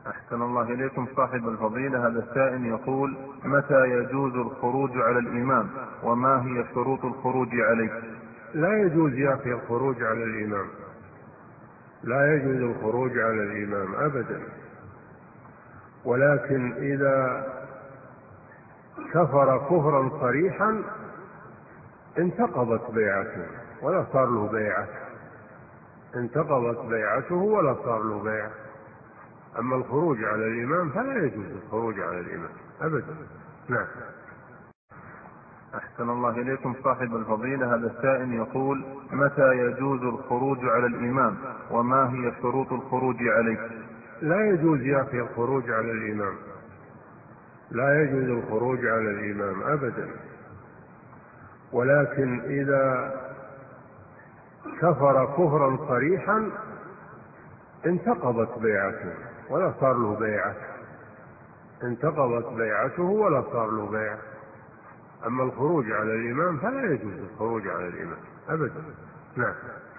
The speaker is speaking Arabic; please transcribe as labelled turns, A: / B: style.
A: أحسن الله إليكم صاحب الفضيلة. هذا السائل يقول: متى يجوز الخروج على الإمام، وما هي شروط الخروج عليه؟
B: لا يجوز يا أخي الخروج على الإمام، لا يجوز الخروج على الإمام أبدا، ولكن إذا كفر كفرا صريحا انتقضت بيعته ولا صار له بيعة، انتقضت بيعته ولا صار له بيعة. أما الخروج على الإمام فلا يجوز الخروج على الإمام أبدا. نعم.
A: أحسن الله إليكم صاحب الفضيلة. هذا السائل يقول: متى يجوز الخروج على الإمام، وما هي شروط الخروج عليه؟
B: لا يجوز يا أخي الخروج على الإمام، لا يجوز الخروج على الإمام أبدا، ولكن إذا كفر كفرا صريحا انتقضت بيعته ولا صار له بيعة، انتقضت بيعته ولا صار له بيعة. أما الخروج على الإمام فلا يجوز الخروج على الإمام أبدا. نعم.